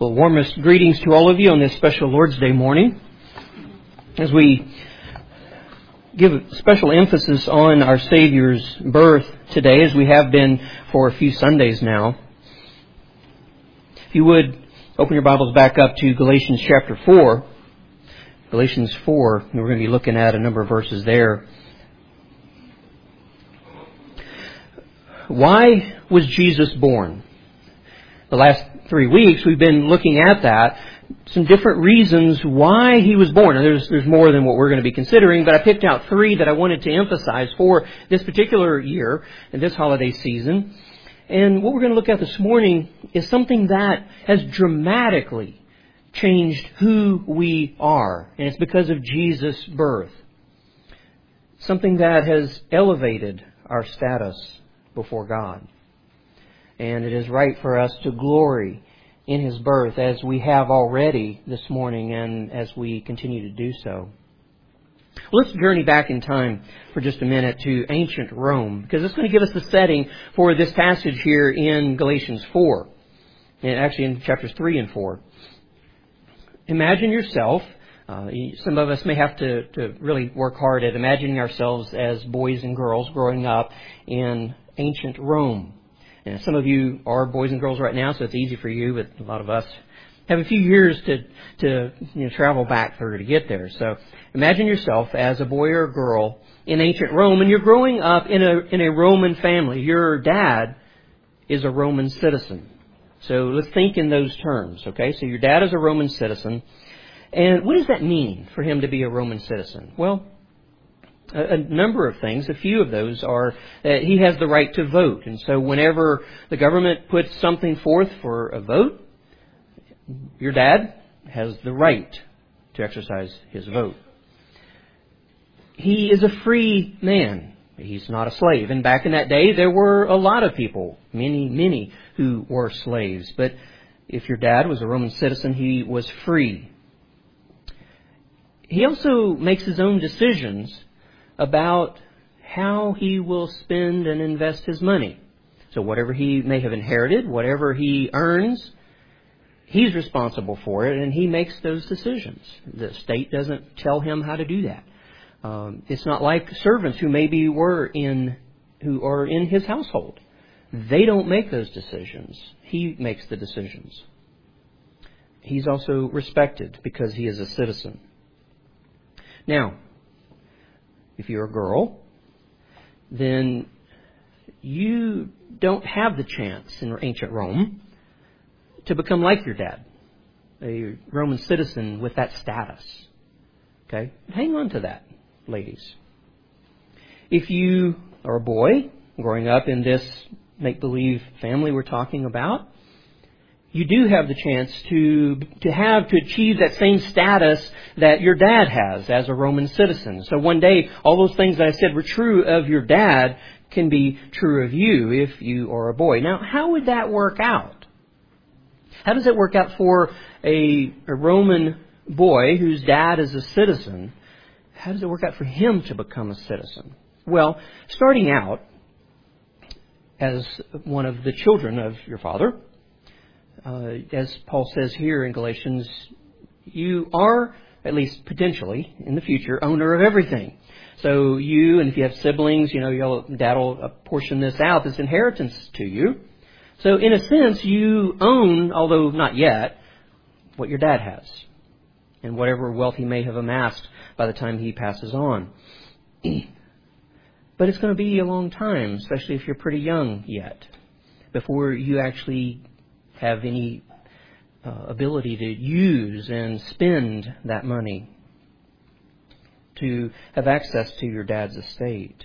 Well, warmest greetings to all of you on this special Lord's Day morning. As we give special emphasis on our Savior's birth today, as we have been for a few Sundays now, if you would open your Bibles back up to Galatians chapter 4. Galatians 4, and we're going to be looking at a number of verses there. Why was Jesus born? The last 3 weeks we've been looking at that, some different reasons why He was born. And there's more than what we're going to be considering, but I picked out 3 that I wanted to emphasize for this particular year and this holiday season. And what we're going to look at this morning is something that has dramatically changed who we are. And it's because of Jesus' birth. Something that has elevated our status before God. And it is right for us to glory in His birth as we have already this morning and as we continue to do so. Let's journey back in time for just a minute to ancient Rome, because it's going to give us the setting for this passage here in Galatians 4, and actually in chapters 3 and 4. Imagine yourself, some of us may have to really work hard at imagining ourselves as boys and girls growing up in ancient Rome. And some of you are boys and girls right now, so it's easy for you, but a lot of us have a few years to travel back through to get there. So imagine yourself as a boy or a girl in ancient Rome, and you're growing up in a Roman family. Your dad is a Roman citizen. So let's think in those terms, okay? So your dad is a Roman citizen. And what does that mean for him to be a Roman citizen? Well, a number of things. A few of those are that he has the right to vote. And so whenever the government puts something forth for a vote, your dad has the right to exercise his vote. He is a free man. He's not a slave. And back in that day, there were a lot of people, many, who were slaves. But if your dad was a Roman citizen, he was free. He also makes his own decisions about how he will spend and invest his money. So whatever he may have inherited, whatever he earns, he's responsible for it, and he makes those decisions. The state doesn't tell him how to do that. It's not like servants who who are in his household. They don't make those decisions. He makes the decisions. He's also respected because he is a citizen. Now, if you're a girl, then you don't have the chance in ancient Rome to become like your dad, a Roman citizen with that status. Okay? Hang on to that, ladies. If you are a boy growing up in this make-believe family we're talking about, you do have the chance to achieve that same status that your dad has as a Roman citizen. So one day, all those things that I said were true of your dad can be true of you if you are a boy. Now, how would that work out? How does it work out for a Roman boy whose dad is a citizen? How does it work out for him to become a citizen? Well, starting out as one of the children of your father, as Paul says here in Galatians, you are, at least potentially, in the future, owner of everything. So you, and if you have siblings, Dad will apportion this out, this inheritance to you. So in a sense, you own, although not yet, what your dad has, and whatever wealth he may have amassed by the time he passes on. But it's going to be a long time, especially if you're pretty young yet, before you actually have any ability to use and spend that money to have access to your dad's estate.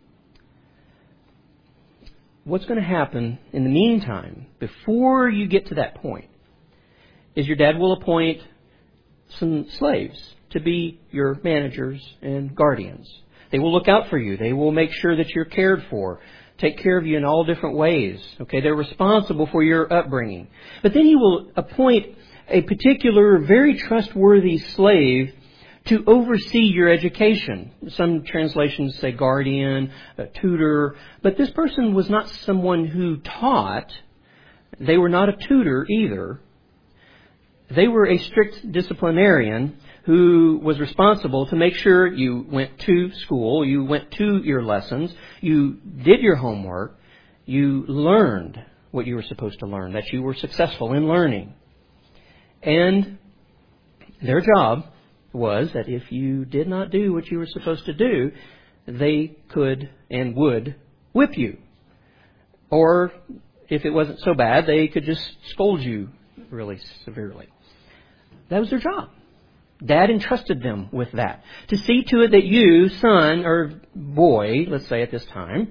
What's going to happen in the meantime, before you get to that point, is your dad will appoint some slaves to be your managers and guardians. They will look out for you. They will make sure that you're cared for, take care of you in all different ways. Okay, they're responsible for your upbringing. But then he will appoint a particular, very trustworthy slave to oversee your education. Some translations say guardian, a tutor. But this person was not someone who taught. They were not a tutor either. they were a strict disciplinarian who was responsible to make sure you went to school, you went to your lessons, you did your homework, you learned what you were supposed to learn, that you were successful in learning. And their job was that if you did not do what you were supposed to do, they could and would whip you. Or if it wasn't so bad, they could just scold you really severely. That was their job. Dad entrusted them with that. To see to it that you, son or boy, let's say at this time,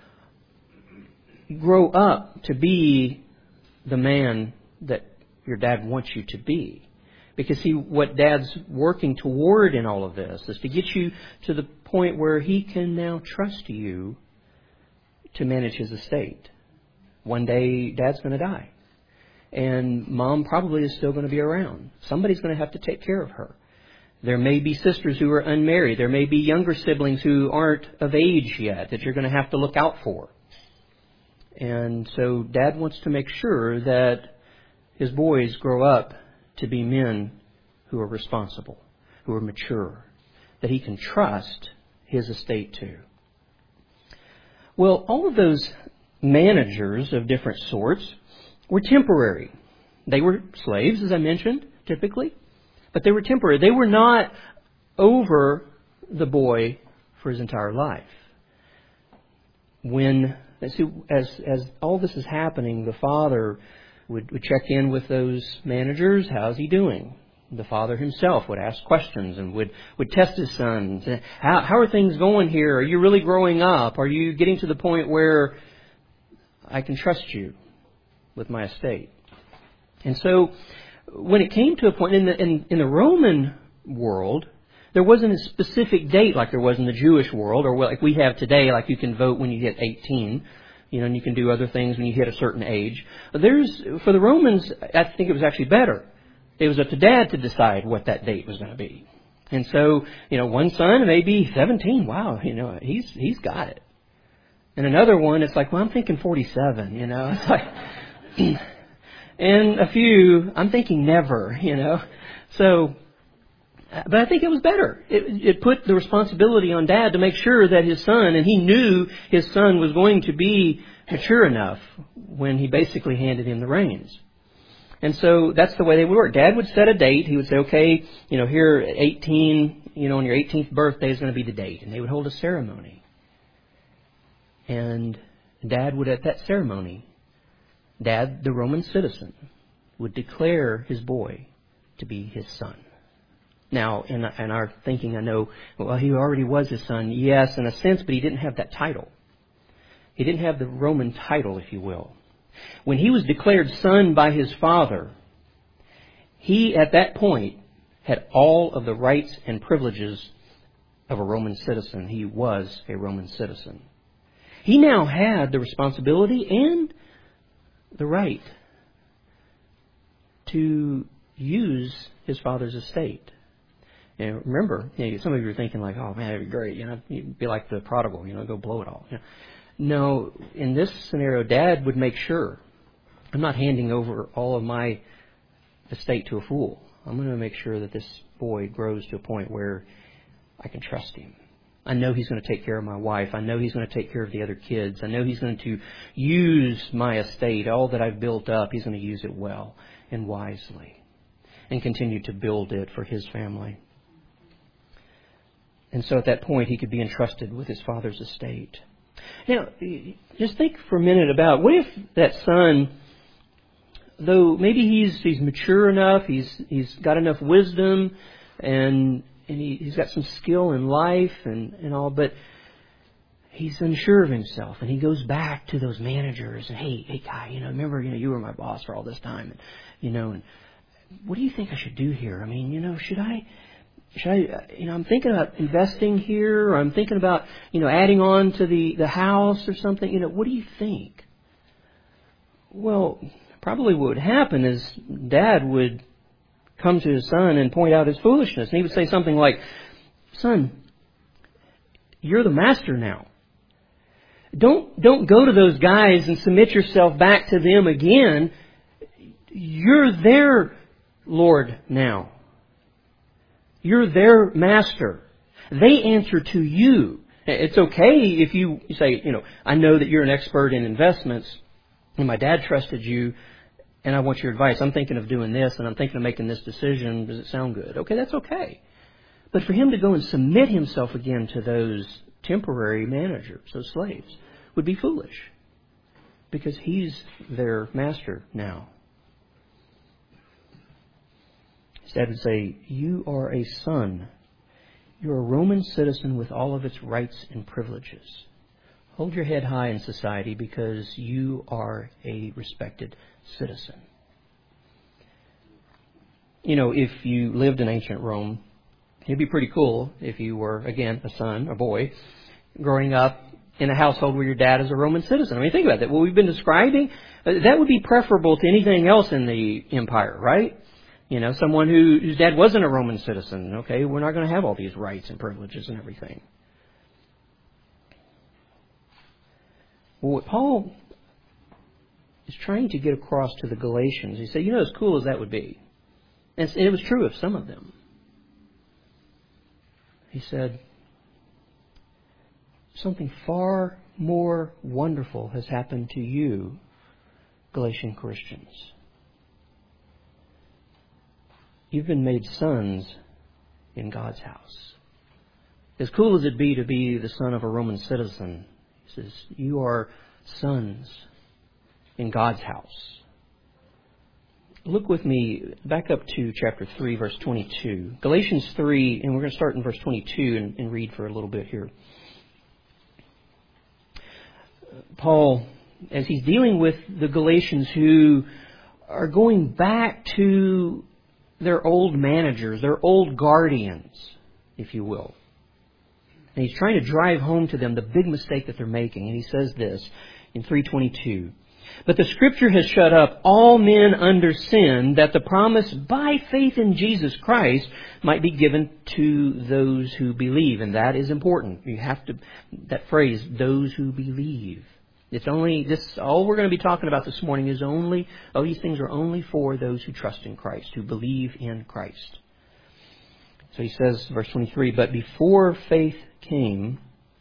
grow up to be the man that your dad wants you to be. Because see, what Dad's working toward in all of this is to get you to the point where He can now trust you to manage His estate. One day, Dad's going to die. And Mom probably is still going to be around. Somebody's going to have to take care of her. There may be sisters who are unmarried. There may be younger siblings who aren't of age yet that you're going to have to look out for. And so Dad wants to make sure that his boys grow up to be men who are responsible, who are mature, that he can trust his estate to. Well, all of those managers of different sorts were temporary. They were slaves, as I mentioned, typically, but they were temporary. They were not over the boy for his entire life. As all this is happening, the father would check in with those managers. How's he doing? The father himself would ask questions and would test his sons. How are things going here? Are you really growing up? Are you getting to the point where I can trust you with my estate? And so when it came to a point in the Roman world, there wasn't a specific date like there was in the Jewish world, or like we have today, like you can vote when you hit 18, and you can do other things when you hit a certain age. For the Romans, I think it was actually better. It was up to Dad to decide what that date was going to be. And so, one son may be 17. Wow, he's got it. And another one, it's like, well, I'm thinking 47, It's like, and a few, I'm thinking never, So, but I think it was better. It put the responsibility on Dad to make sure that his son, and he knew his son was going to be mature enough when he basically handed him the reins. And so that's the way they would work. Dad would set a date. He would say, okay, here at 18, on your 18th birthday is going to be the date. And they would hold a ceremony. And Dad would, at that ceremony, Dad, the Roman citizen, would declare his boy to be his son. Now, in our thinking, I know, well, he already was his son. Yes, in a sense, but he didn't have that title. He didn't have the Roman title, if you will. When he was declared son by his father, he, at that point, had all of the rights and privileges of a Roman citizen. He was a Roman citizen. He now had the responsibility and the right to use his father's estate. And remember, some of you are thinking like, oh man, that'd be great. You'd be like the prodigal, go blow it all. No, in this scenario, Dad would make sure, I'm not handing over all of my estate to a fool. I'm going to make sure that this boy grows to a point where I can trust him. I know he's going to take care of my wife. I know he's going to take care of the other kids. I know he's going to use my estate, all that I've built up, he's going to use it well and wisely and continue to build it for his family. And so at that point, he could be entrusted with his father's estate. Now, just think for a minute about, what if that son, though maybe he's mature enough, he's got enough wisdom, and he's got some skill in life and all, but he's unsure of himself, and he goes back to those managers and, hey guy, remember, you were my boss for all this time, and what do you think I should do here? I mean, should I, I'm thinking about investing here, or I'm thinking about, adding on to the house or something. What do you think? Well, probably what would happen is Dad would come to his son and point out his foolishness. And he would say something like, son, you're the master now. Don't go to those guys and submit yourself back to them again. You're their Lord now. You're their master. They answer to you. It's okay if you say, I know that you're an expert in investments and my dad trusted you and I want your advice. I'm thinking of doing this and I'm thinking of making this decision. Does it sound good? Okay, that's okay. But for him to go and submit himself again to those temporary managers, those slaves, would be foolish because he's their master now. His dad would say, you are a son. You're a Roman citizen with all of its rights and privileges. Hold your head high in society because you are a respected citizen. If you lived in ancient Rome, it'd be pretty cool if you were, again, a son, a boy, growing up in a household where your dad is a Roman citizen. I mean, think about that. What we've been describing, that would be preferable to anything else in the empire, right? Someone whose dad wasn't a Roman citizen. Okay, we're not going to have all these rights and privileges and everything. Well, what Paul is trying to get across to the Galatians, he said, as cool as that would be, and it was true of some of them. He said, something far more wonderful has happened to you, Galatian Christians. You've been made sons in God's house. As cool as it'd be to be the son of a Roman citizen, he says, you are sons in God's house. Look with me back up to chapter 3, verse 22. Galatians 3, and we're going to start in verse 22 and read for a little bit here. Paul, as he's dealing with the Galatians who are going back to their old managers, their old guardians, if you will. And he's trying to drive home to them the big mistake that they're making. And he says this in 3:22. But the Scripture has shut up all men under sin, that the promise by faith in Jesus Christ might be given to those who believe. And that is important. You have to, that phrase, those who believe. It's only this. All we're going to be talking about this morning is only. These things are only for those who trust in Christ, who believe in Christ. So he says, verse 23. But before faith came,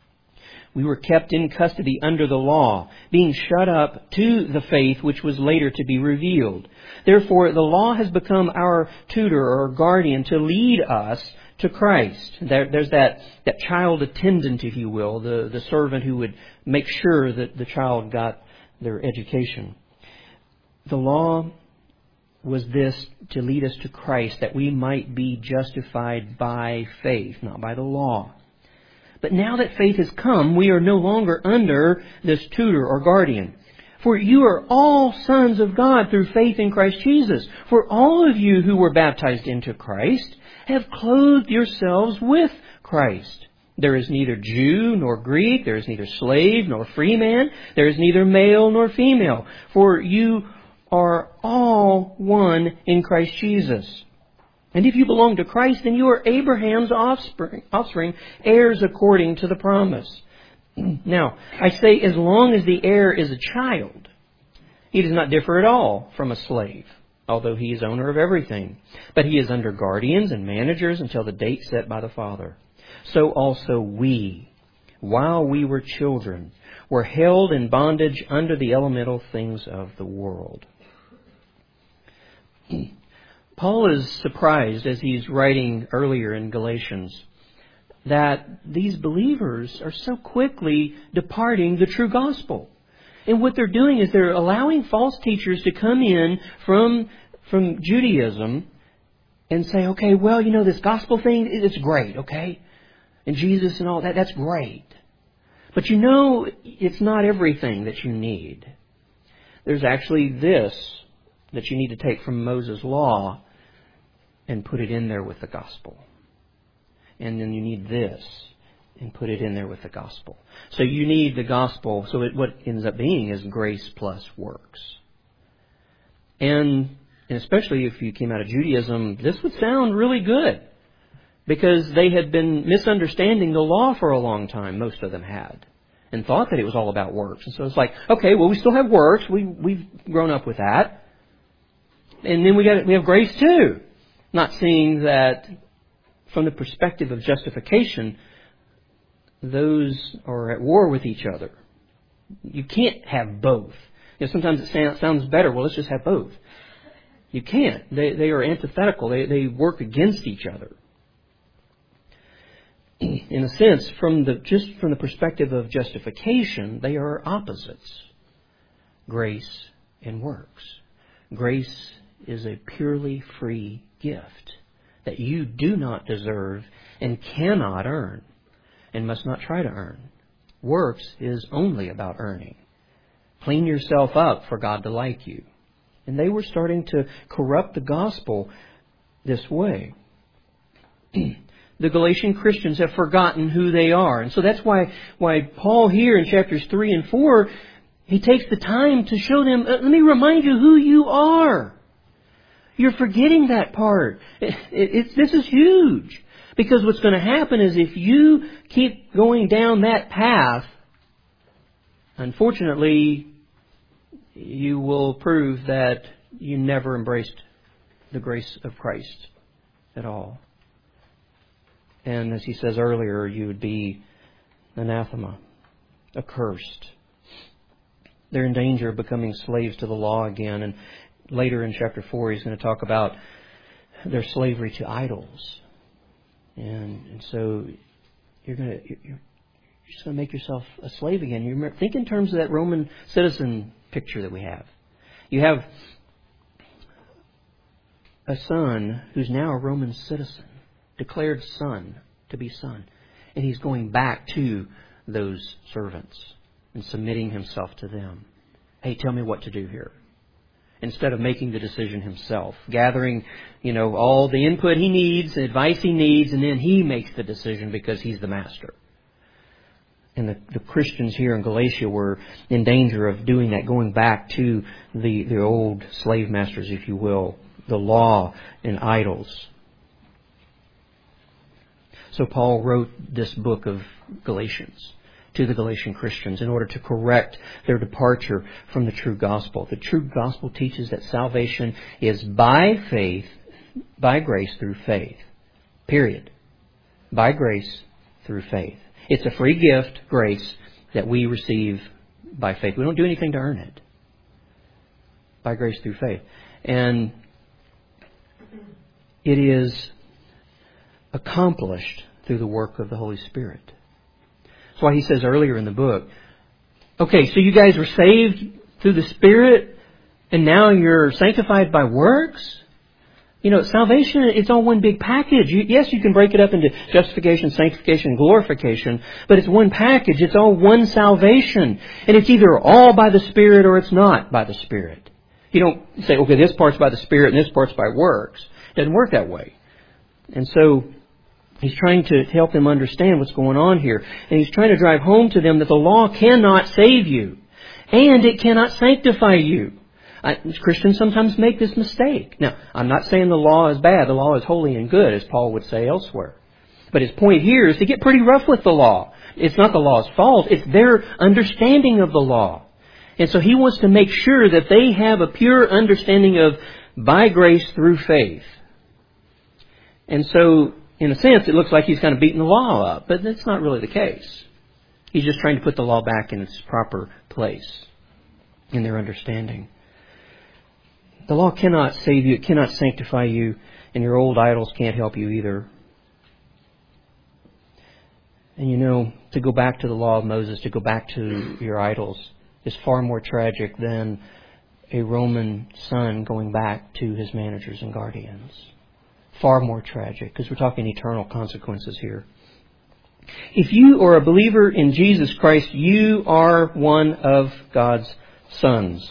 we were kept in custody under the law, being shut up to the faith which was later to be revealed. Therefore, the law has become our tutor or guardian to lead us to Christ. There's that child attendant, if you will, the servant who would make sure that the child got their education. The law was this to lead us to Christ, that we might be justified by faith, not by the law. But now that faith has come, we are no longer under this tutor or guardian. For you are all sons of God through faith in Christ Jesus. For all of you who were baptized into Christ have clothed yourselves with Christ. There is neither Jew nor Greek, there is neither slave nor free man, there is neither male nor female. For you are all one in Christ Jesus. And if you belong to Christ, then you are Abraham's offspring, heirs according to the promise. Now, I say as long as the heir is a child, he does not differ at all from a slave, although he is owner of everything. But he is under guardians and managers until the date set by the Father. So also we, while we were children, were held in bondage under the elemental things of the world. Paul is surprised, as he's writing earlier in Galatians, that these believers are so quickly departing the true gospel. And what they're doing is they're allowing false teachers to come in from Judaism and say, okay, well, this gospel thing, it's great, okay? And Jesus and all that, that's great. But it's not everything that you need. There's actually this that you need to take from Moses' law and put it in there with the gospel. And then you need this and put it in there with the gospel. So you need the gospel. So what ends up being is grace plus works. And especially if you came out of Judaism, this would sound really good. Because they had been misunderstanding the law for a long time, most of them had. And thought that it was all about works. And so it's like, okay, well, we still have works. We've grown up with that. And then we have grace too. Not seeing that from the perspective of justification, those are at war with each other. You can't have both. Sometimes it sounds better, well, let's just have both. You can't. They are antithetical. They work against each other. In a sense, from the perspective of justification, they are opposites. Grace and works. Grace is a purely free gift that you do not deserve and cannot earn and must not try to earn. Works is only about earning. Clean yourself up for God to like you. And they were starting to corrupt the gospel this way. The Galatian Christians have forgotten who they are. And so that's why Paul here in chapters 3 and 4, he takes the time to show them, let me remind you who you are. You're forgetting that part. This is huge. Because what's going to happen is if you keep going down that path, unfortunately, you will prove that you never embraced the grace of Christ at all. And as he says earlier, you would be anathema, accursed. They're in danger of becoming slaves to the law again. And later in chapter 4, he's going to talk about their slavery to idols. And so you're just going to make yourself a slave again. You remember, think in terms of that Roman citizen picture that we have. You have a son who's now a Roman citizen, declared son, to be son. And he's going back to those servants and submitting himself to them. Hey, tell me what to do here. Instead of making the decision himself, gathering, all the input he needs, the advice he needs, and then he makes the decision because he's the master. And the Christians here in Galatia were in danger of doing that, going back to the old slave masters, if you will, the law and idols. So Paul wrote this book of Galatians to the Galatian Christians in order to correct their departure from the true gospel. The true gospel teaches that salvation is by faith, by grace through faith. Period. By grace through faith. It's a free gift, grace, that we receive by faith. We don't do anything to earn it. By grace through faith. And it is accomplished through the work of the Holy Spirit. That's why he says earlier in the book, okay, so you guys were saved through the Spirit and now you're sanctified by works? Salvation, it's all one big package. Yes, you can break it up into justification, sanctification, glorification, but it's one package. It's all one salvation. And it's either all by the Spirit or it's not by the Spirit. You don't say, okay, this part's by the Spirit and this part's by works. It doesn't work that way. And so he's trying to help them understand what's going on here. And he's trying to drive home to them that the law cannot save you. And it cannot sanctify you. Christians sometimes make this mistake. Now, I'm not saying the law is bad. The law is holy and good, as Paul would say elsewhere. But his point here is to get pretty rough with the law. It's not the law's fault. It's their understanding of the law. And so he wants to make sure that they have a pure understanding of by grace through faith. And so, in a sense, it looks like he's kind of beating the law up. But that's not really the case. He's just trying to put the law back in its proper place in their understanding. The law cannot save you. It cannot sanctify you. And your old idols can't help you either. And to go back to the law of Moses, to go back to your idols, is far more tragic than a Roman son going back to his managers and guardians. Far more tragic, because we're talking eternal consequences here. If you are a believer in Jesus Christ, you are one of God's sons.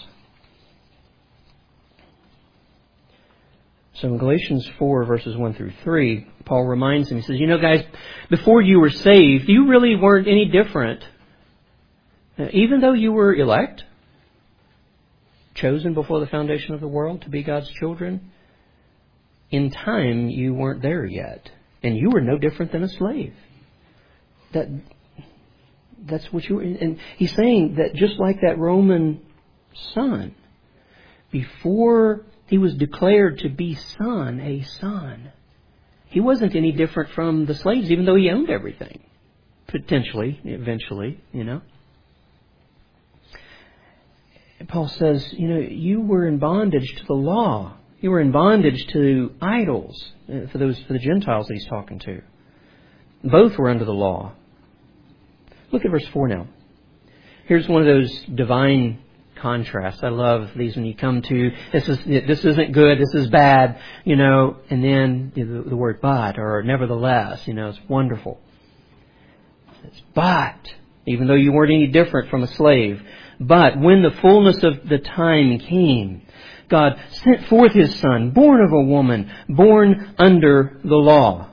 So in Galatians 4, verses 1 through 3, Paul reminds them, he says, guys, before you were saved, you really weren't any different. Even though you were elect, chosen before the foundation of the world to be God's children, in time you weren't there yet. And you were no different than a slave. That's what you were. And he's saying that just like that Roman son, before He was declared to be a son. He wasn't any different from the slaves, even though he owned everything. Potentially, eventually, Paul says, you were in bondage to the law. You were in bondage to idols, for the Gentiles that he's talking to. Both were under the law. Look at verse 4 now. Here's one of those divine contrasts. I love these when you come to, this isn't good, this is bad, and then the word but or nevertheless, it's wonderful. It's but, even though you weren't any different from a slave, but when the fullness of the time came, God sent forth His Son, born of a woman, born under the law.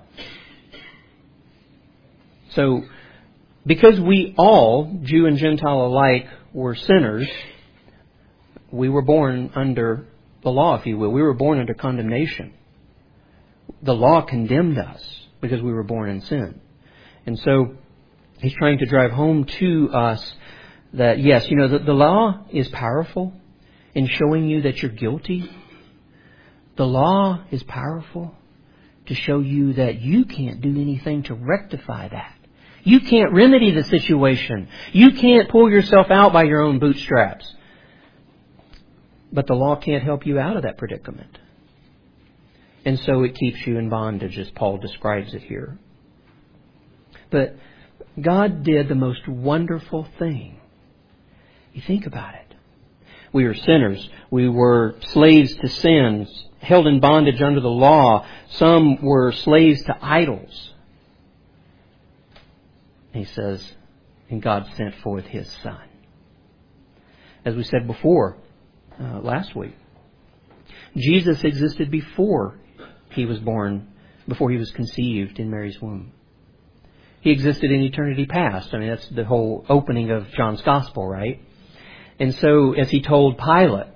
So, because we all, Jew and Gentile alike, were sinners, we were born under the law, if you will. We were born under condemnation. The law condemned us because we were born in sin. And so, He's trying to drive home to us that, yes, the law is powerful in showing you that you're guilty. The law is powerful to show you that you can't do anything to rectify that. You can't remedy the situation. You can't pull yourself out by your own bootstraps. But the law can't help you out of that predicament. And so it keeps you in bondage, as Paul describes it here. But God did the most wonderful thing. You think about it. We were sinners. We were slaves to sins, held in bondage under the law. Some were slaves to idols. He says, and God sent forth His Son. As we said before, last week, Jesus existed before He was born, before He was conceived in Mary's womb. He existed in eternity past. That's the whole opening of John's Gospel, right? And so, as He told Pilate,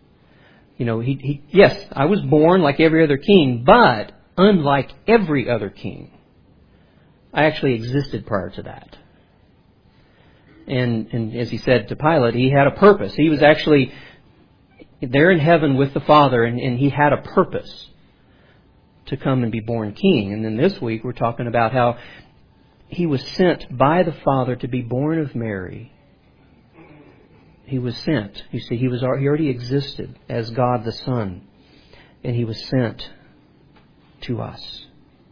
yes, I was born like every other king, but unlike every other king. I actually existed prior to that. And as He said to Pilate, He had a purpose. He was actually there in heaven with the Father, and He had a purpose to come and be born king. And then this week we're talking about how He was sent by the Father to be born of Mary. He was sent. You see, He already existed as God the Son, and He was sent to us.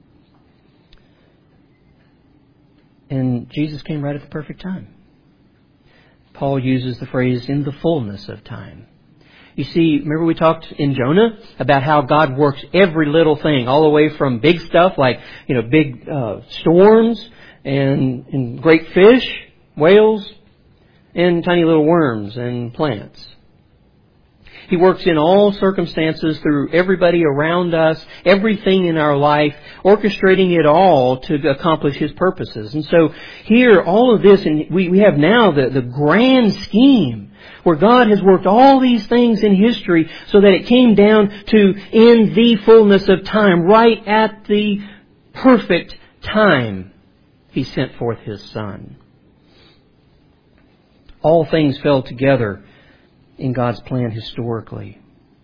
And Jesus came right at the perfect time. Paul uses the phrase, in the fullness of time. You see, remember we talked in Jonah about how God works every little thing, all the way from big stuff like, big storms and great fish, whales, and tiny little worms and plants. He works in all circumstances through everybody around us, everything in our life, orchestrating it all to accomplish His purposes. And so here, all of this, and we have now the grand scheme where God has worked all these things in history so that it came down to in the fullness of time, right at the perfect time, He sent forth His Son. All things fell together in God's plan historically.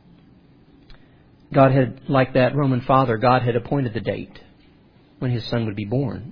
God had, like that Roman father, God had appointed the date when His Son would be born.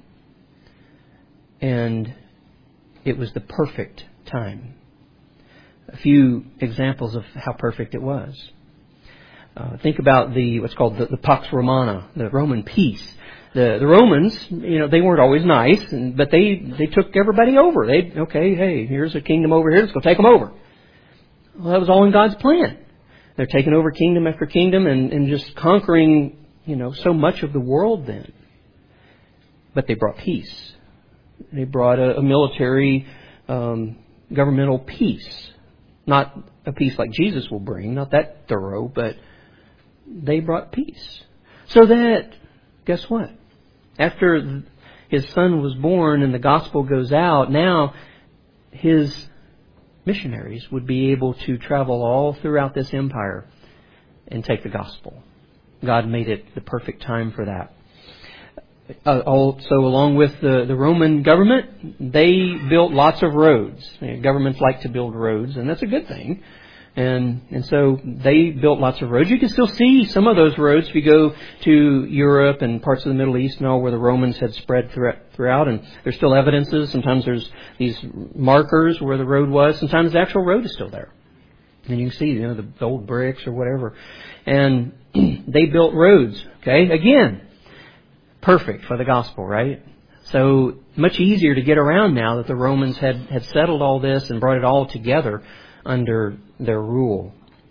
And it was the perfect time. A few examples of how perfect it was. Think about what's called the Pax Romana, the Roman peace. The Romans, they weren't always nice, but they took everybody over. Hey, here's a kingdom over here, let's go take them over. Well, that was all in God's plan. They're taking over kingdom after kingdom and just conquering, so much of the world then. But they brought peace. They brought a military, governmental peace. Not a peace like Jesus will bring, not that thorough, but they brought peace. So that, guess what? After His Son was born and the gospel goes out, now His missionaries would be able to travel all throughout this empire and take the gospel. God made it the perfect time for that. Also, along with the Roman government, they built lots of roads. Governments like to build roads, and that's a good thing. And so they built lots of roads. You can still see some of those roads if you go to Europe and parts of the Middle East and all where the Romans had spread throughout. And there's still evidences. Sometimes there's these markers where the road was. Sometimes the actual road is still there. And you can see, the old bricks or whatever. And they built roads. Okay, again, perfect for the gospel, right? So much easier to get around now that the Romans had settled all this and brought it all together under their rule.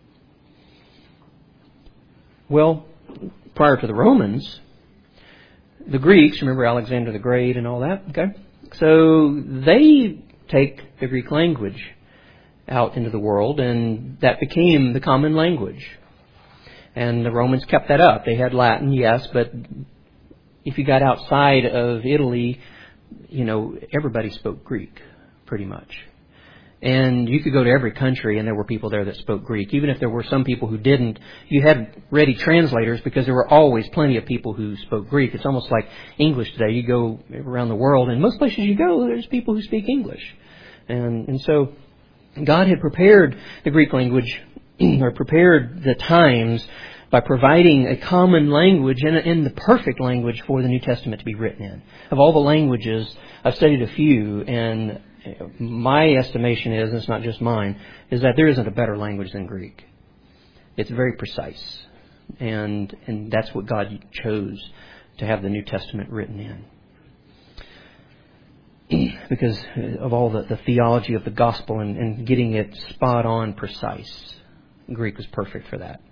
Well, prior to the Romans, the Greeks, remember Alexander the Great and all that, okay? So they take the Greek language out into the world, and that became the common language. And the Romans kept that up. They had Latin, yes, but if you got outside of Italy, everybody spoke Greek, pretty much. And you could go to every country and there were people there that spoke Greek. Even if there were some people who didn't, you had ready translators because there were always plenty of people who spoke Greek. It's almost like English today. You go around the world and most places you go, there's people who speak English. And so God had prepared the Greek language, or prepared the times by providing a common language and the perfect language for the New Testament to be written in. Of all the languages, I've studied a few, and my estimation is, and it's not just mine, is that there isn't a better language than Greek. It's very precise. And that's what God chose to have the New Testament written in. Because of all the theology of the gospel and getting it spot on precise. Greek was perfect for that.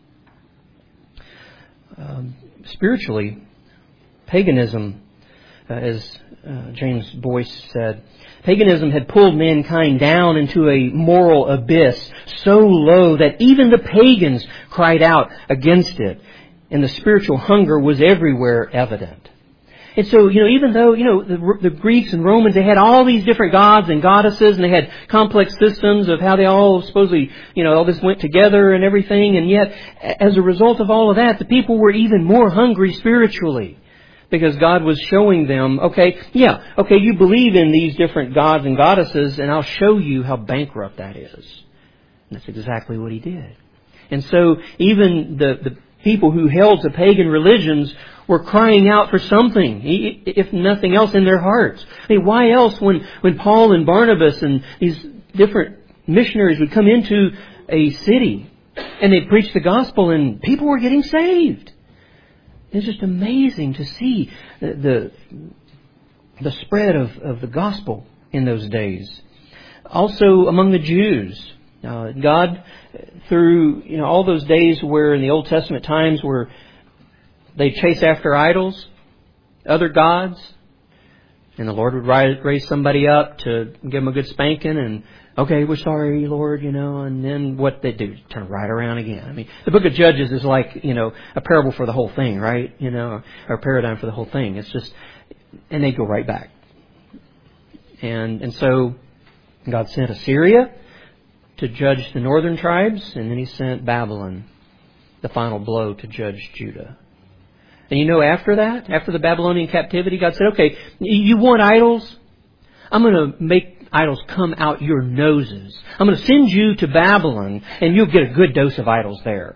Spiritually, paganism, as James Boyce said, paganism had pulled mankind down into a moral abyss so low that even the pagans cried out against it, and the spiritual hunger was everywhere evident. And so, even though, the Greeks and Romans, they had all these different gods and goddesses, and they had complex systems of how they all supposedly, all this went together and everything, and yet, as a result of all of that, the people were even more hungry spiritually. Because God was showing them, you believe in these different gods and goddesses, and I'll show you how bankrupt that is. And that's exactly what He did. And so even the people who held to pagan religions were crying out for something, if nothing else, in their hearts. I mean, why else when Paul and Barnabas and these different missionaries would come into a city and they'd preach the gospel and people were getting saved? It's just amazing to see the spread of the gospel in those days. Also among the Jews, God, through all those days where in the Old Testament times where they chase after idols, other gods, and the Lord would raise somebody up to give them a good spanking and, okay, we're sorry, Lord, and then what they do, turn right around again. I mean, the book of Judges is like, a parable for the whole thing, right? Or a paradigm for the whole thing. It's just, and they go right back. And so God sent Assyria to judge the northern tribes, and then He sent Babylon, the final blow, to judge Judah. And after that, after the Babylonian captivity, God said, okay, you want idols? I'm going to make idols come out your noses. I'm going to send you to Babylon, and you'll get a good dose of idols there.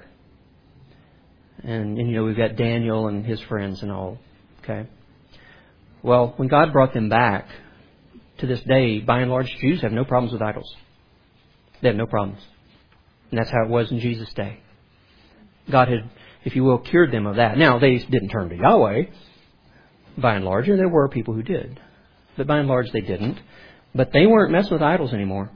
And we've got Daniel and his friends and all. Okay. Well, when God brought them back, to this day, by and large, Jews have no problems with idols. They have no problems. And that's how it was in Jesus' day. God had, if you will, cured them of that. Now, they didn't turn to Yahweh, by and large, and there were people who did. But by and large, they didn't. But they weren't messing with idols anymore.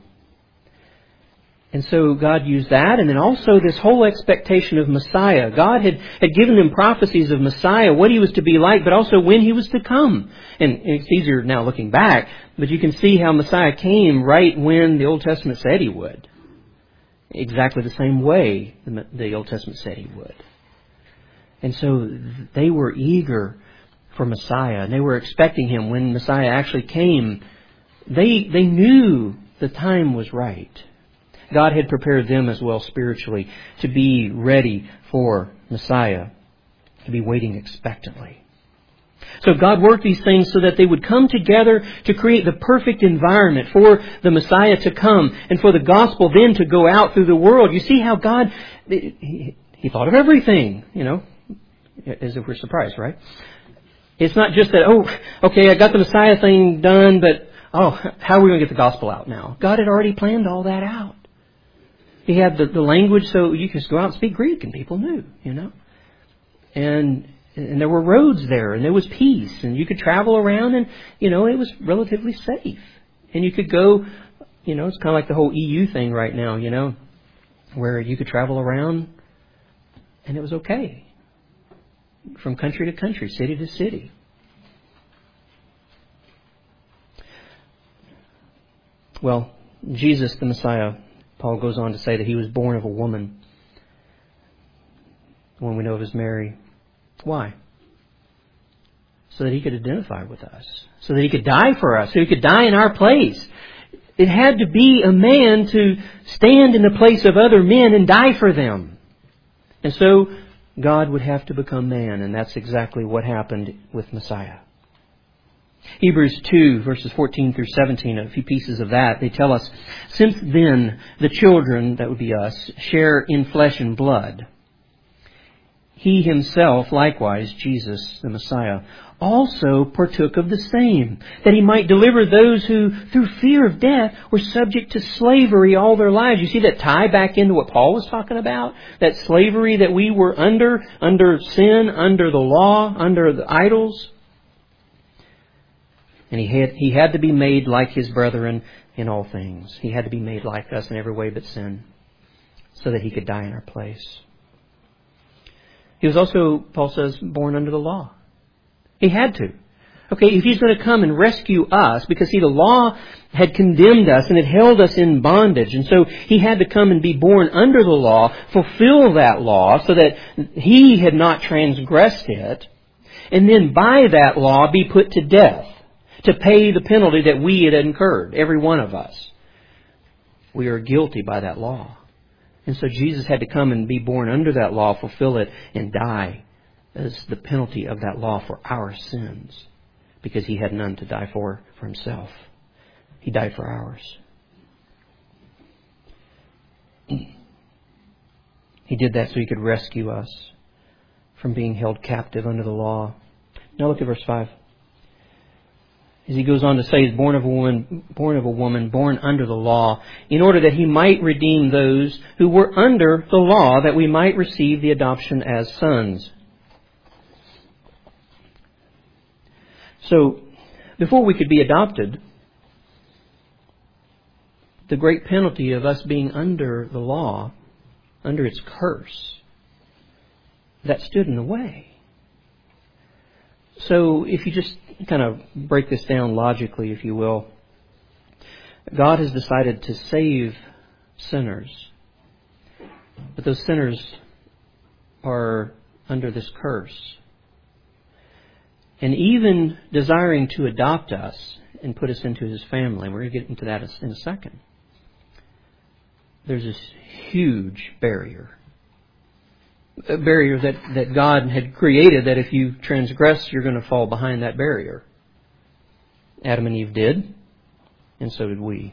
And so God used that, and then also this whole expectation of Messiah. God had given them prophecies of Messiah, what He was to be like, but also when He was to come. And it's easier now looking back, but you can see how Messiah came right when the Old Testament said He would. Exactly the same way the Old Testament said He would. And so they were eager for Messiah, and they were expecting Him. When Messiah actually came, they knew the time was right. God had prepared them as well spiritually to be ready for Messiah, to be waiting expectantly. So God worked these things so that they would come together to create the perfect environment for the Messiah to come and for the gospel then to go out through the world. You see how God, He thought of everything, as if we're surprised, right? It's not just that, I got the Messiah thing done, but, how are we going to get the gospel out now? God had already planned all that out. He had the language so you could just go out and speak Greek and people knew, And there were roads there, and there was peace, and you could travel around, and, it was relatively safe. And you could go, it's kind of like the whole EU thing right now, where you could travel around, and it was okay. From country to country, city to city. Well, Jesus, the Messiah, Paul goes on to say that He was born of a woman. The one we know of as Mary. Why? So that He could identify with us. So that He could die for us. So He could die in our place. It had to be a man to stand in the place of other men and die for them. And so God would have to become man, and that's exactly what happened with Messiah. Hebrews 2, verses 14 through 17, a few pieces of that, they tell us, since then the children, that would be us, share in flesh and blood, He Himself, likewise, Jesus, the Messiah, also partook of the same, that He might deliver those who, through fear of death, were subject to slavery all their lives. You see that tie back into what Paul was talking about? That slavery that we were under sin, under the law, under the idols. And He had to be made like His brethren in all things. He had to be made like us in every way but sin, so that He could die in our place. He was also, Paul says, born under the law. He had to. Okay, if He's going to come and rescue us, because the law had condemned us and it held us in bondage. And so He had to come and be born under the law, fulfill that law so that He had not transgressed it, and then by that law be put to death to pay the penalty that we had incurred, every one of us. We are guilty by that law. And so Jesus had to come and be born under that law, fulfill it, and die as the penalty of that law for our sins, because He had none to die for Himself. He died for ours. He did that so He could rescue us from being held captive under the law. Now look at verse 5. As he goes on to say, He's born of a woman, born under the law, in order that He might redeem those who were under the law, that we might receive the adoption as sons. So, before we could be adopted, the great penalty of us being under the law, under its curse, that stood in the way. So, if you just kind of break this down logically, if you will, God has decided to save sinners, but those sinners are under this curse. And even desiring to adopt us and put us into His family, we're going to get into that in a second, there's this huge barrier. A barrier that God had created, that if you transgress, you're going to fall behind that barrier. Adam and Eve did, and so did we.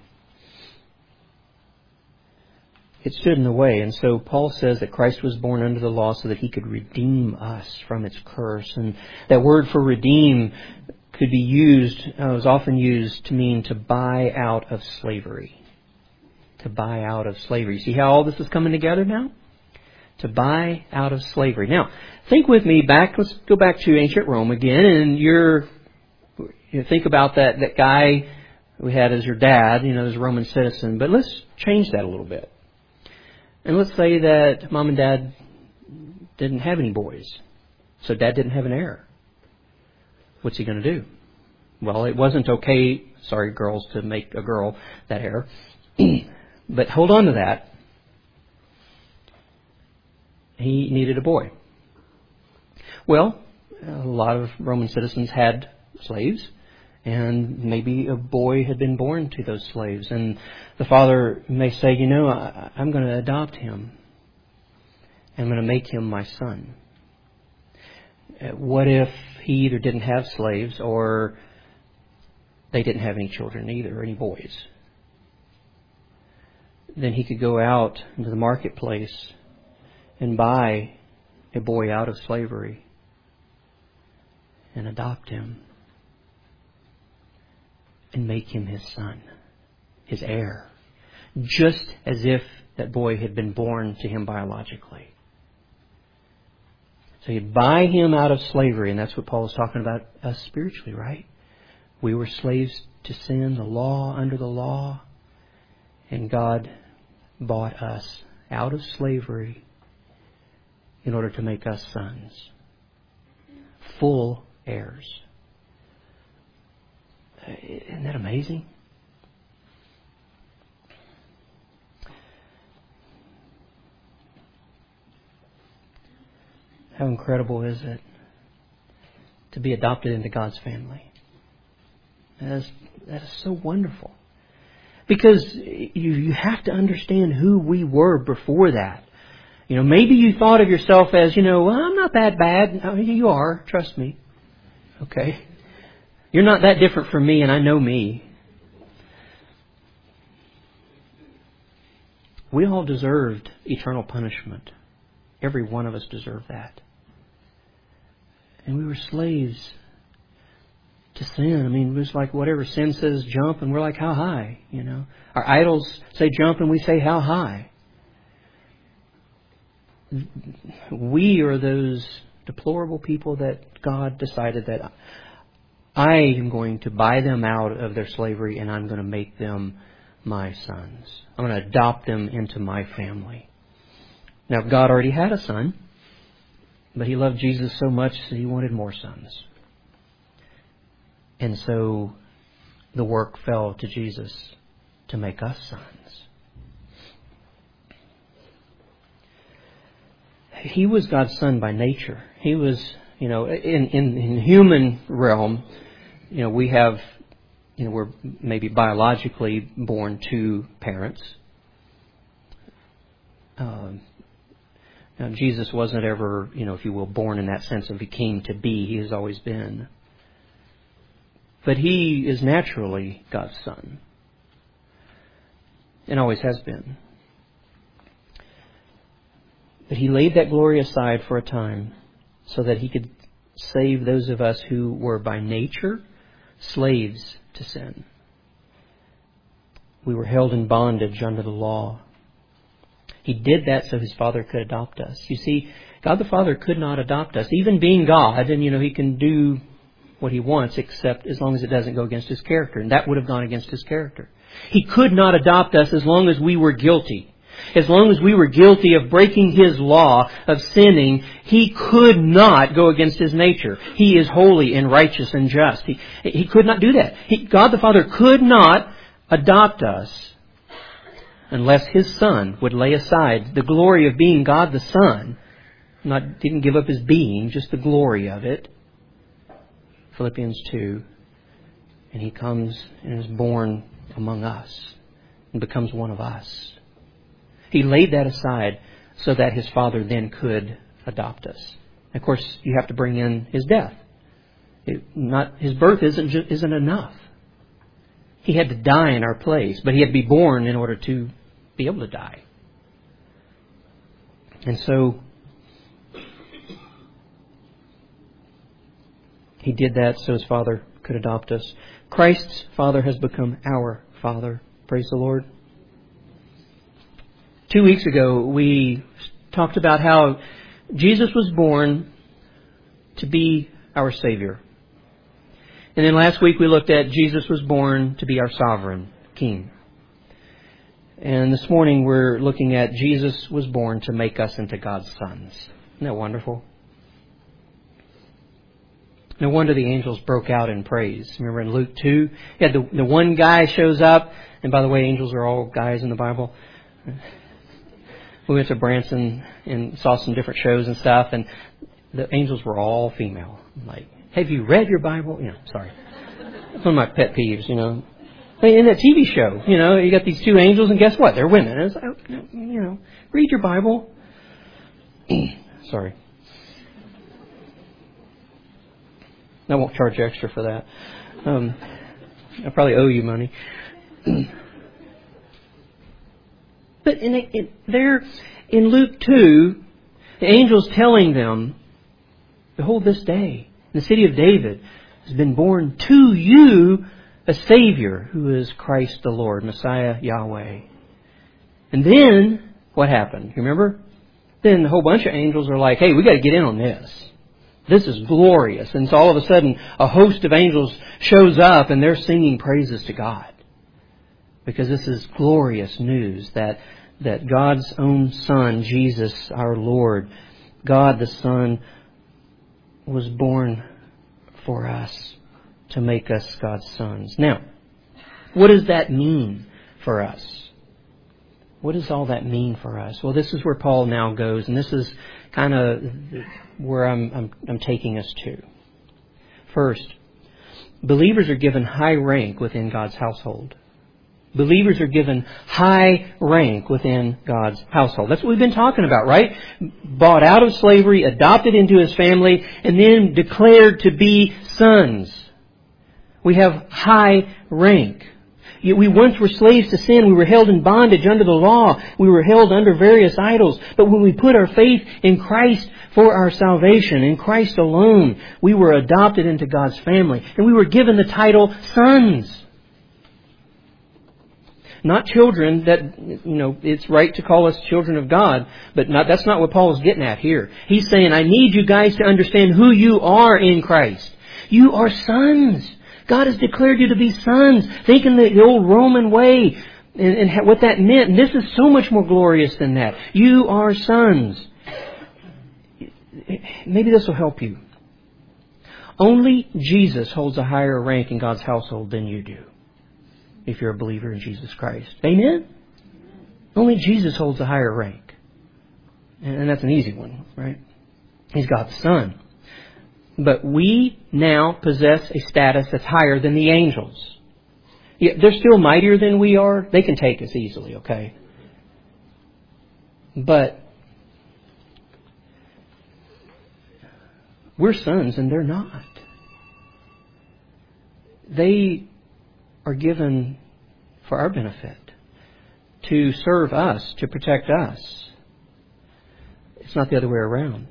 It stood in the way, and so Paul says that Christ was born under the law so that He could redeem us from its curse. And that word for redeem could be used, was often used to mean to buy out of slavery. To buy out of slavery. See how all this is coming together now? To buy out of slavery. Now, think with me back. Let's go back to ancient Rome again, and you think about that guy we had as your dad, as a Roman citizen. But let's change that a little bit. And let's say that mom and dad didn't have any boys, so dad didn't have an heir. What's he going to do? Well, it wasn't okay, sorry girls, to make a girl that heir. But hold on to that. He needed a boy. Well, a lot of Roman citizens had slaves, and maybe a boy had been born to those slaves. And the father may say, I'm going to adopt him. I'm going to make him my son. What if he either didn't have slaves or they didn't have any children either, or any boys. Then he could go out into the marketplace and buy a boy out of slavery and adopt him and make him his son, his heir, just as if that boy had been born to him biologically. So he'd buy him out of slavery, and that's what Paul is talking about us spiritually, right? We were slaves to sin, the law, under the law, and God bought us out of slavery in order to make us sons, full heirs. Isn't that amazing? How incredible is it to be adopted into God's family? That is so wonderful. Because you have to understand who we were before that. Maybe you thought of yourself as, well, I'm not that bad. I mean, you are, trust me. Okay? You're not that different from me, and I know me. We all deserved eternal punishment. Every one of us deserved that. And we were slaves to sin. I mean, it was like whatever sin says jump, and we're like, how high? Our idols say jump, and we say, how high? We are those deplorable people that God decided that I am going to buy them out of their slavery, and I'm going to make them my sons. I'm going to adopt them into my family. Now, God already had a son, but He loved Jesus so much that He wanted more sons. And so the work fell to Jesus to make us sons. He was God's son by nature. He was, in human realm, we have, we're maybe biologically born to parents. Now, Jesus wasn't ever, if you will, born in that sense of He came to be. He has always been. But He is naturally God's Son. And always has been. But He laid that glory aside for a time so that He could save those of us who were by nature slaves to sin. We were held in bondage under the law. He did that so His Father could adopt us. You see, God the Father could not adopt us. Even being God, and He can do what He wants, except as long as it doesn't go against His character. And that would have gone against His character. He could not adopt us as long as we were guilty. As long as we were guilty of breaking His law, of sinning, He could not go against His nature. He is holy and righteous and just. He could not do that. God the Father could not adopt us unless His Son would lay aside the glory of being God the Son. Didn't give up His being, just the glory of it. Philippians 2. And He comes and is born among us and becomes one of us. He laid that aside so that His Father then could adopt us. Of course, you have to bring in His death. His birth isn't enough. He had to die in our place, but He had to be born in order to be able to die. And so He did that so His Father could adopt us. Christ's Father has become our Father. Praise the Lord. 2 weeks ago, we talked about how Jesus was born to be our Savior. And then last week we looked at Jesus was born to be our sovereign King. And this morning we're looking at Jesus was born to make us into God's sons. Isn't that wonderful? No wonder the angels broke out in praise. Remember in Luke 2? Yeah, the one guy shows up. And by the way, angels are all guys in the Bible. We went to Branson and saw some different shows and stuff, and the angels were all female. Like, have you read your Bible? Sorry. That's one of my pet peeves, In that TV show, you got these two angels, and guess what? They're women. And it's like, read your Bible. Sorry. I won't charge you extra for that. I probably owe you money. But there in Luke 2, the angel's telling them, behold, this day, in the city of David, has been born to you a Savior, who is Christ the Lord, Messiah Yahweh. And then, what happened? You remember? Then a whole bunch of angels are like, hey, we got to get in on this. This is glorious. And so all of a sudden, a host of angels shows up and they're singing praises to God. Because this is glorious news that God's own Son, Jesus our Lord, God the Son, was born for us to make us God's sons. Now, what does that mean for us? What does all that mean for us? Well, this is where Paul now goes, and this is kind of where I'm taking us to. First, believers are given high rank within God's household. Believers are given high rank within God's household. That's what we've been talking about, right? Bought out of slavery, adopted into His family, and then declared to be sons. We have high rank. We once were slaves to sin. We were held in bondage under the law. We were held under various idols. But when we put our faith in Christ for our salvation, in Christ alone, we were adopted into God's family. And we were given the title sons. Not children that, it's right to call us children of God, but that's not what Paul is getting at here. He's saying, I need you guys to understand who you are in Christ. You are sons. God has declared you to be sons. Think in the old Roman way and what that meant. And this is so much more glorious than that. You are sons. Maybe this will help you. Only Jesus holds a higher rank in God's household than you do, if you're a believer in Jesus Christ. Amen? Only Jesus holds a higher rank. And that's an easy one, right? He's God's Son. But we now possess a status that's higher than the angels. Yeah, they're still mightier than we are. They can take us easily, okay? But we're sons and they're not. They are given for our benefit, to serve us, to protect us. It's not the other way around.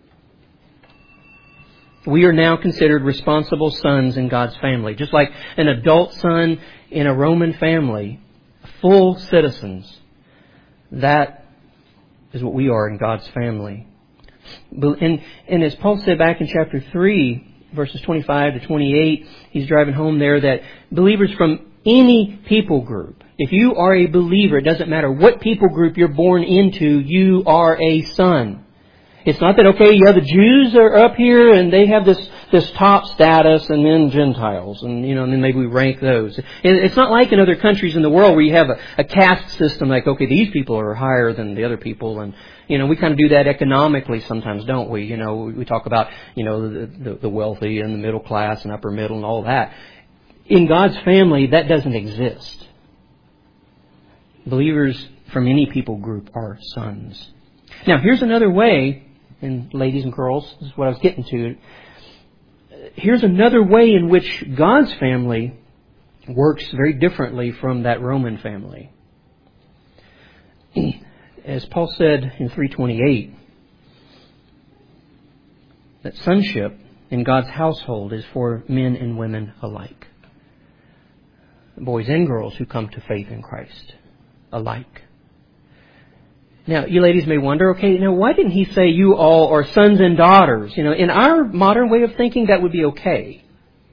We are now considered responsible sons in God's family. Just like an adult son in a Roman family, full citizens. That is what we are in God's family. And as Paul said back in chapter 3, verses 25 to 28, he's driving home there that believers from any people group, if you are a believer, it doesn't matter what people group you're born into, you are a son. It's not that, okay, the Jews are up here and they have this top status and then Gentiles and then maybe we rank those. It's not like in other countries in the world where you have a caste system like, okay, these people are higher than the other people, and we kind of do that economically sometimes, don't we? We talk about, the wealthy and the middle class and upper middle and all that. In God's family, that doesn't exist. Believers from any people group are sons. Now, here's another way. And ladies and girls, this is what I was getting to. Here's another way in which God's family works very differently from that Roman family. As Paul said in 3:28, that sonship in God's household is for men and women alike. Boys and girls who come to faith in Christ alike. Now, you ladies may wonder, okay, now why didn't he say you all are sons and daughters? In our modern way of thinking, that would be okay.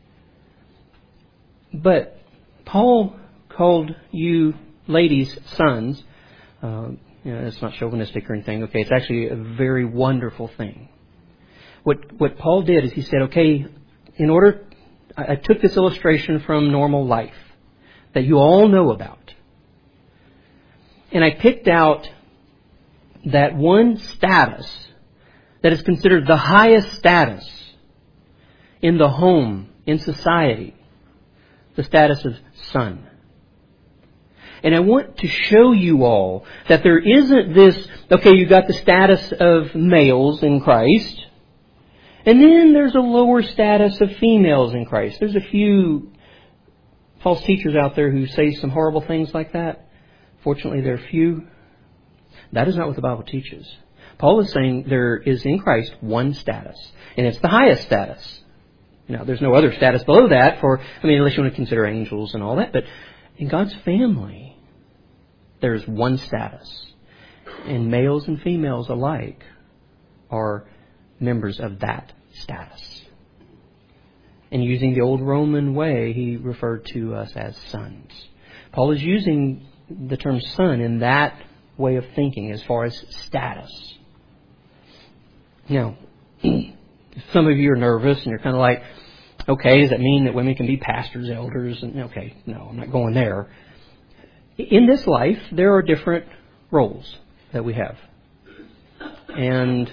But Paul called you ladies sons. It's not chauvinistic or anything. Okay, it's actually a very wonderful thing. What Paul did is he said, okay, I took this illustration from normal life that you all know about. And I picked out that one status that is considered the highest status in the home, in society, the status of son. And I want to show you all that there isn't this, okay, you got the status of males in Christ, And then there's a lower status of females in Christ. There's a few false teachers out there who say some horrible things like that. Fortunately, there are few. That is not what the Bible teaches. Paul is saying there is in Christ one status, and it's the highest status. Now, there's no other status below that unless you want to consider angels and all that, but in God's family, there is one status. And males and females alike are members of that status. And using the old Roman way, he referred to us as sons. Paul is using the term son in that way of thinking as far as status. Now, some of you are nervous and you're kind of like, okay, does that mean that women can be pastors, elders? And okay, no, I'm not going there. In this life, there are different roles that we have. And,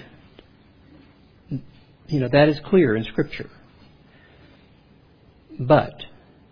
that is clear in Scripture. But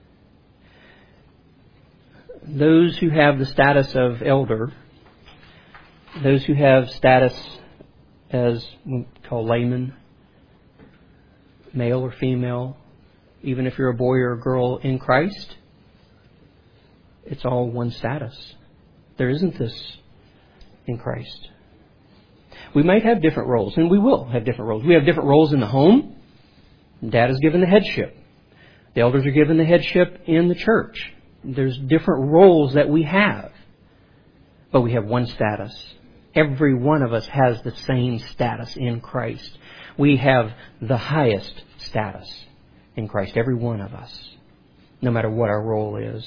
those who have the status of elder, those who have status as we call layman, male or female, even if you're a boy or a girl in Christ, it's all one status. There isn't this in Christ. We might have different roles, and we will have different roles. We have different roles in the home. Dad is given the headship. The elders are given the headship in the church. There's different roles that we have. But we have one status. Every one of us has the same status in Christ. We have the highest status in Christ, every one of us, no matter what our role is.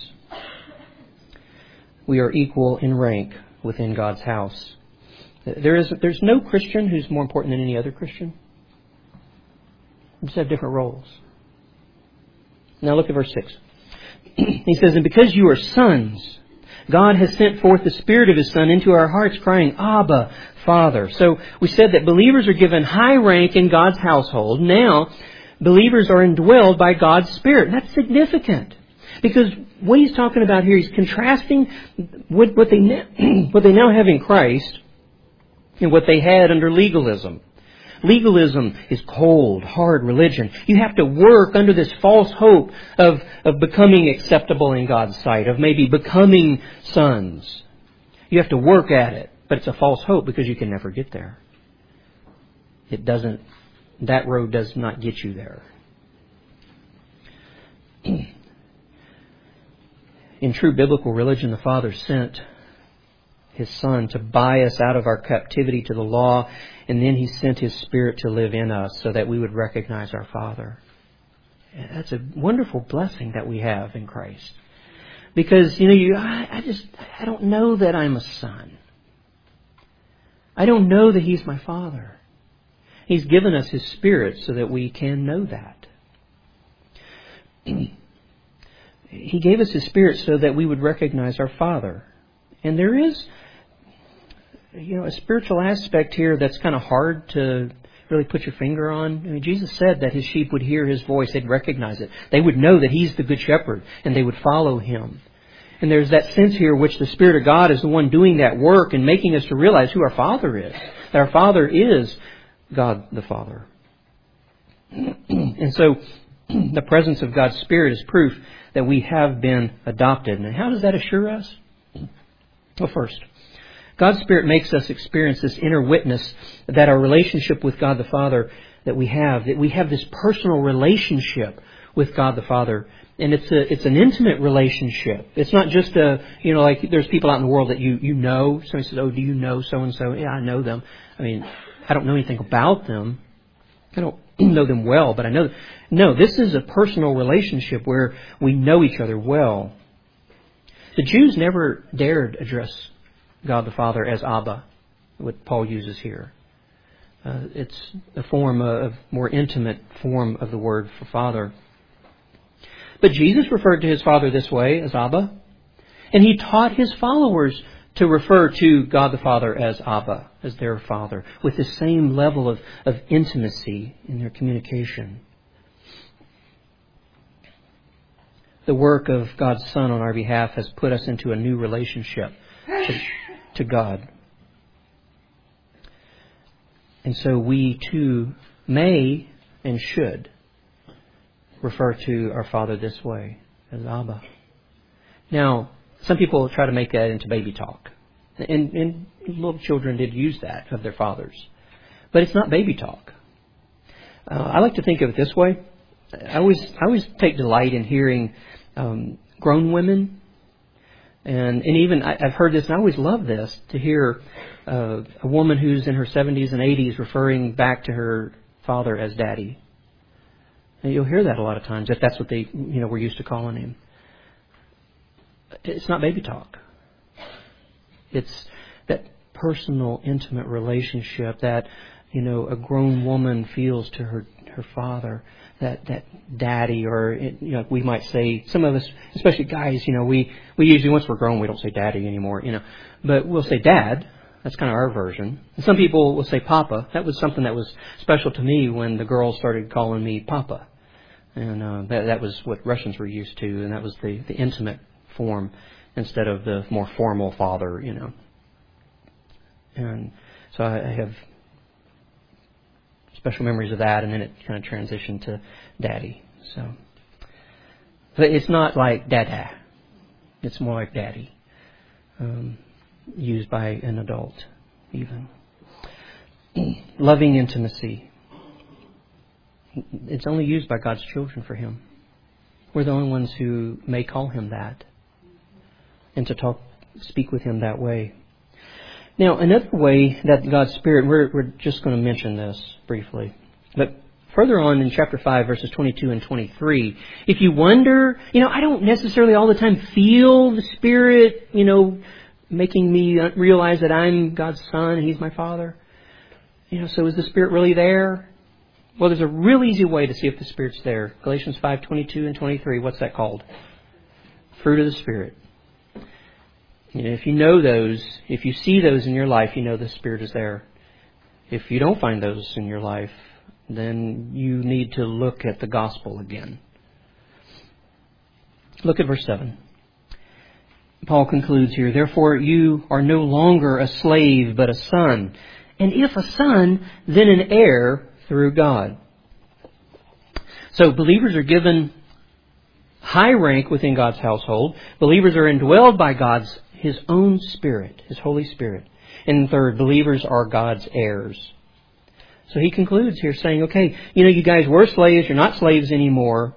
We are equal in rank within God's house. There's no Christian who's more important than any other Christian. We just have different roles. Now look at verse 6. He says, "And because you are sons, God has sent forth the Spirit of His Son into our hearts, crying, Abba, Father." So we said that believers are given high rank in God's household. Now, believers are indwelled by God's Spirit. And that's significant. Because what he's talking about here, he's contrasting what they now have in Christ and what they had under legalism. Legalism is cold, hard religion. You have to work under this false hope of becoming acceptable in God's sight, of maybe becoming sons. You have to work at it, but it's a false hope because you can never get there. That road does not get you there. In true biblical religion, the Father sent His Son to buy us out of our captivity to the law, and then He sent His Spirit to live in us so that we would recognize our Father. That's a wonderful blessing that we have in Christ. Because, I don't know that I'm a son. I don't know that He's my Father. He's given us His Spirit so that we can know that. He gave us His Spirit so that we would recognize our Father. And there is, a spiritual aspect here that's kind of hard to really put your finger on. Jesus said that His sheep would hear His voice. They'd recognize it. They would know that He's the Good Shepherd, and they would follow Him. And there's that sense here which the Spirit of God is the one doing that work and making us to realize who our Father is. That our Father is God the Father. And so the presence of God's Spirit is proof that we have been adopted. And how does that assure us? Well, first, God's Spirit makes us experience this inner witness that our relationship with God the Father that we have this personal relationship with God the Father. And it's an intimate relationship. It's not just like there's people out in the world that you know. Somebody says, "Oh, do you know so-and-so?" Yeah, I know them. I don't know anything about them. I don't know them well, but I know. No, this is a personal relationship where we know each other well. The Jews never dared address God the Father as Abba, what Paul uses here. It's a form of more intimate form of the word for Father. But Jesus referred to His Father this way, as Abba. And He taught His followers to refer to God the Father as Abba, as their Father, with the same level of intimacy in their communication. The work of God's Son on our behalf has put us into a new relationship to God. And so we too may and should refer to our Father this way, as Abba. Now, some people try to make that into baby talk. And little children did use that of their fathers. But it's not baby talk. I like to think of it this way. I always take delight in hearing grown women. And even I've heard this, and I always love this, to hear a woman who's in her 70s and 80s referring back to her father as Daddy. And you'll hear that a lot of times, if that's what they were used to calling him. It's not baby talk. It's that personal, intimate relationship that a grown woman feels to her father. That daddy, or we might say, some of us, especially guys, we usually, once we're grown, we don't say daddy anymore, but we'll say dad. That's kind of our version. And some people will say papa. That was something that was special to me when the girls started calling me papa, and that was what Russians were used to, and that was the intimate form instead of the more formal father, And so I have special memories of that, and then it kind of transitioned to daddy. So, but it's not like dada. It's more like daddy, used by an adult, even. Loving intimacy. It's only used by God's children for Him. We're the only ones who may call Him that, and to speak with Him that way. Now, another way that God's Spirit, we're just going to mention this briefly, but further on in chapter 5, verses 22 and 23, if you wonder, I don't necessarily all the time feel the Spirit, making me realize that I'm God's Son and He's my Father. So is the Spirit really there? Well, there's a real easy way to see if the Spirit's there. Galatians 5:22 and 23, what's that called? Fruit of the Spirit. If you know those, if you see those in your life, you know the Spirit is there. If you don't find those in your life, then you need to look at the gospel again. Look at verse 7. Paul concludes here, therefore you are no longer a slave, but a son. And if a son, then an heir through God. So believers are given high rank within God's household. Believers are indwelled by His own Spirit, His Holy Spirit. And third, believers are God's heirs. So he concludes here saying, okay, you guys were slaves, you're not slaves anymore.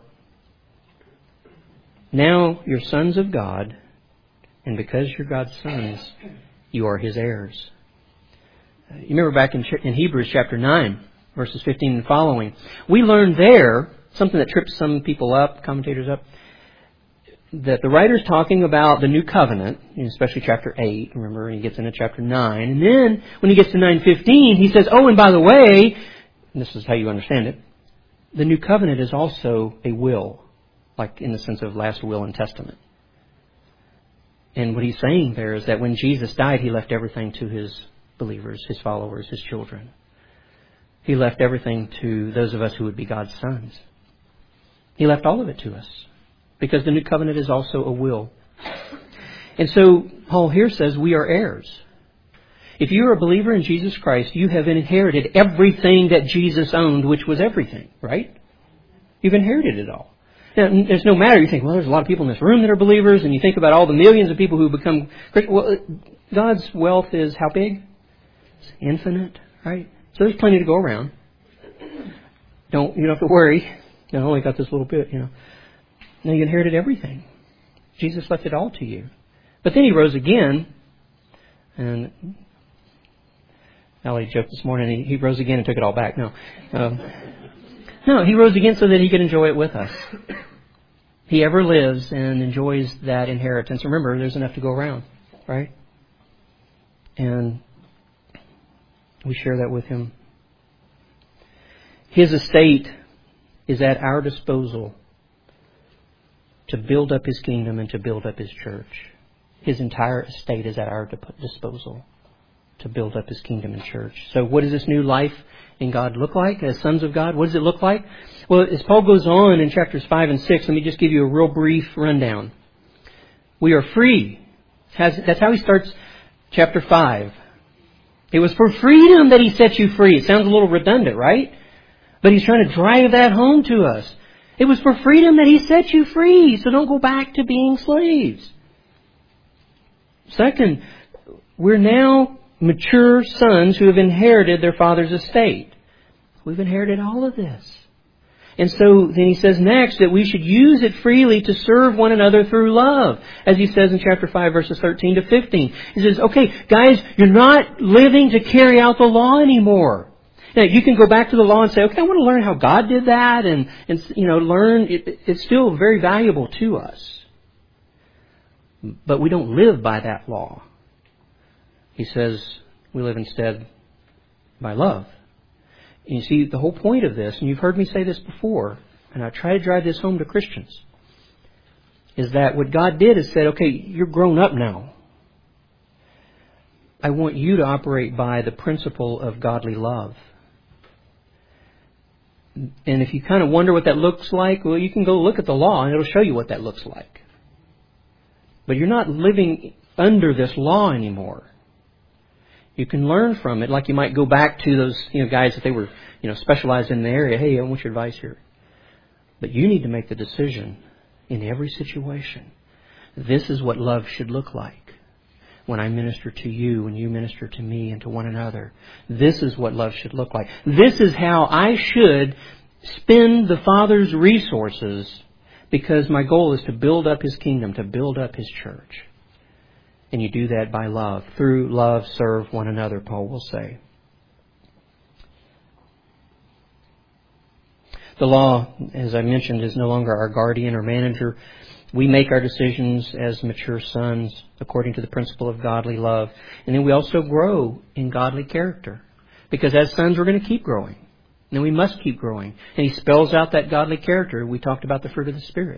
Now you're sons of God, and because you're God's sons, you are His heirs. You remember back in Hebrews chapter 9, verses 15 and following, we learned there, something that trips some people up, commentators up, that the writer's talking about the new covenant, especially chapter 8, remember, he gets into chapter 9. And then, when he gets to 9:15, he says, oh, and by the way, and this is how you understand it, the new covenant is also a will, like in the sense of last will and testament. And what he's saying there is that when Jesus died, He left everything to His believers, His followers, His children. He left everything to those of us who would be God's sons. He left all of it to us. Because the new covenant is also a will. And so Paul here says we are heirs. If you are a believer in Jesus Christ, you have inherited everything that Jesus owned, which was everything, right? You've inherited it all. Now, there's no matter, you think, well, there's a lot of people in this room that are believers, and you think about all the millions of people who become Christians. Well, God's wealth is how big? It's infinite, right? So there's plenty to go around. You don't have to worry. I only got this little bit, Now you inherited everything. Jesus left it all to you. But then He rose again. And Allie joked this morning, He rose again and took it all back. No. No, He rose again so that He could enjoy it with us. He ever lives and enjoys that inheritance. Remember, there's enough to go around, right? And we share that with Him. His estate is at our disposal to build up His kingdom and to build up His church. His entire estate is at our disposal to build up His kingdom and church. So what does this new life in God look like as sons of God? What does it look like? Well, as Paul goes on in chapters 5 and 6, let me just give you a real brief rundown. We are free. That's how he starts chapter 5. It was for freedom that He set you free. It sounds a little redundant, right? But He's trying to drive that home to us. It was for freedom that He set you free, so don't go back to being slaves. Second, we're now mature sons who have inherited their father's estate. We've inherited all of this. And so then he says next that we should use it freely to serve one another through love. As he says in chapter 5, verses 13 to 15. He says, okay, guys, you're not living to carry out the law anymore. Now, you can go back to the law and say, okay, I want to learn how God did that and learn. It's still very valuable to us. But we don't live by that law. He says we live instead by love. And you see, the whole point of this, and you've heard me say this before, and I try to drive this home to Christians, is that what God did is said, okay, you're grown up now. I want you to operate by the principle of godly love. And if you kind of wonder what that looks like, well, you can go look at the law and it'll show you what that looks like. But you're not living under this law anymore. You can learn from it, like you might go back to those guys that they were specialized in the area. Hey, I want your advice here. But you need to make the decision in every situation. This is what love should look like. When I minister to you, when you minister to me and to one another. This is what love should look like. This is how I should spend the Father's resources, because my goal is to build up His kingdom, to build up His church. And you do that by love. Through love, serve one another, Paul will say. The law, as I mentioned, is no longer our guardian or manager. We make our decisions as mature sons according to the principle of godly love. And then we also grow in godly character. Because as sons, we're going to keep growing. And we must keep growing. And he spells out that godly character. We talked about the fruit of the Spirit.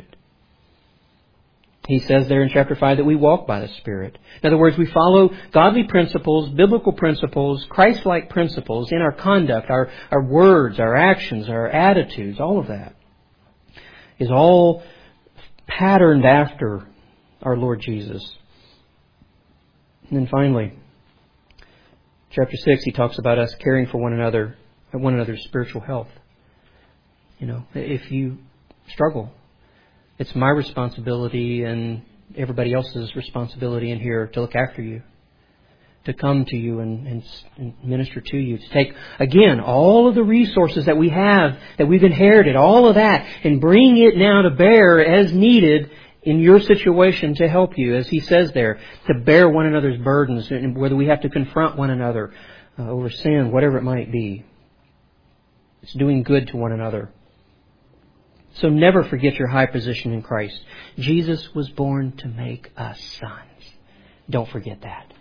He says there in chapter 5 that we walk by the Spirit. In other words, we follow godly principles, biblical principles, Christ-like principles in our conduct, our words, our actions, our attitudes. All of that is all patterned after our Lord Jesus. And then finally, chapter 6, he talks about us caring for one another's spiritual health. If you struggle, it's my responsibility and everybody else's responsibility in here to look after you, to come to you and minister to you, to take, again, all of the resources that we have, that we've inherited, all of that, and bring it now to bear as needed in your situation to help you, as he says there, to bear one another's burdens, and whether we have to confront one another over sin, whatever it might be. It's doing good to one another. So never forget your high position in Christ. Jesus was born to make us sons. Don't forget that.